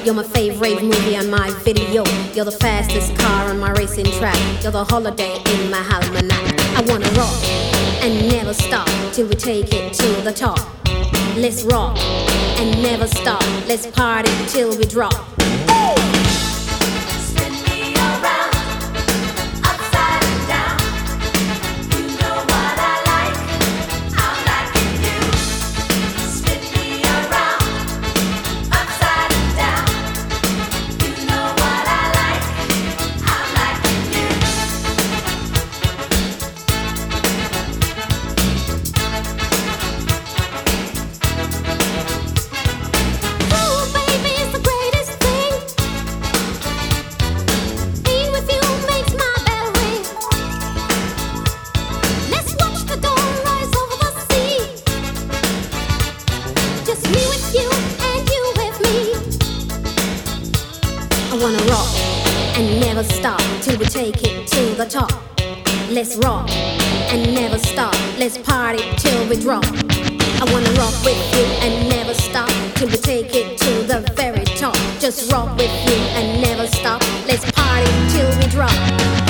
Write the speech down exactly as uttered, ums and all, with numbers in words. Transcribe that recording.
You're my favorite movie on my video. You're the fastest car on my racing track. You're the holiday in my almanac. I wanna rock and never stop till we take it to the top. Let's rock and never stop. Let's party till we drop. I wanna rock and never stop till we take it to the top. Let's rock and never stop. Let's party till we drop. I wanna rock with you and never stop till we take it to the very top. Just rock with you and never stop. Let's party till we drop.